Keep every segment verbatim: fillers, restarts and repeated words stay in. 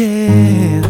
flying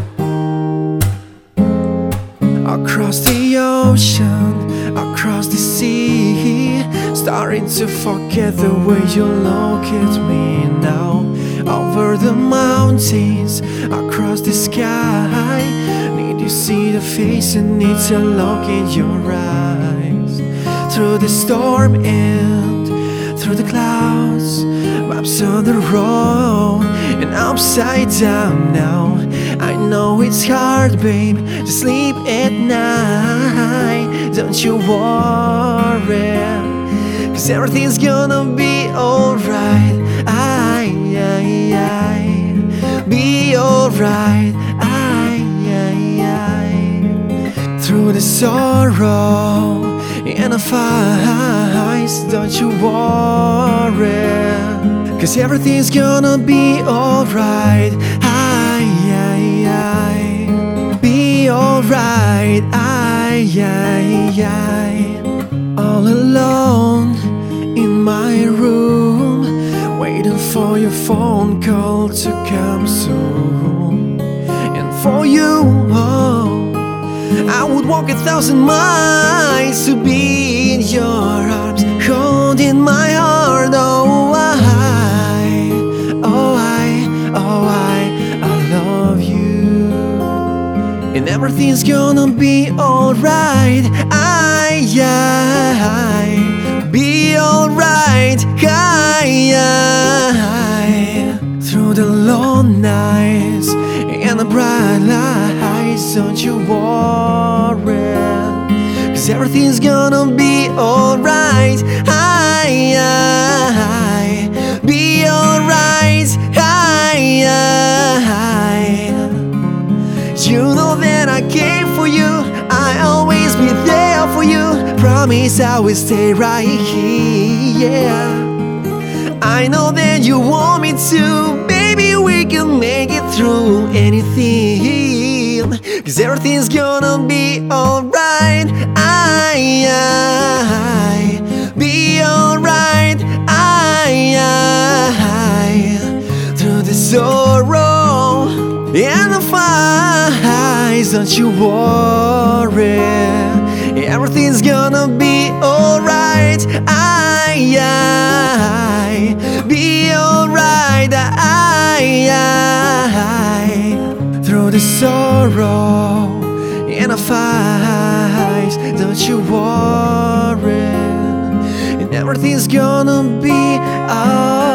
across the ocean, across the sea, starting to forget the way you look at me now. Over the mountains, across the sky, need to see the face and need to look in your eyes. Through the storm and through the clouds, maps on the road and upside down now. I know it's hard, babe, to sleep at night. Don't you worry, 'cause everything's gonna be alright. I, I, I, be alright. I, I, I, through the sorrow and the fights, don't you worry, 'cause everything's gonna be alright. I, I, I, be alright. I, I, I, all alone in my room, waiting for your phone call to come soon. And for you, oh, I would walk a thousand miles to be in your arms, holding my heart. Oh, I, oh, I, oh, I, I love you, and everything's gonna be alright. I, I, be alright. I, I, through the long nights and the bright lights, don't you worry, 'cause everything's gonna be alright. I, I, be alright. I, I, you know that I care for you, I'll always be there for you. Promise I will stay right here, yeah. I know that you want me to, baby, we can make it through anything, 'cause everything's gonna be alright. I, I, be alright. I, I, through the sorrow and the fights, don't you worry, everything's gonna be alright. I, I, be alright. I, I, through the sorrow and the fights, don't you worry, and everything's gonna be alright.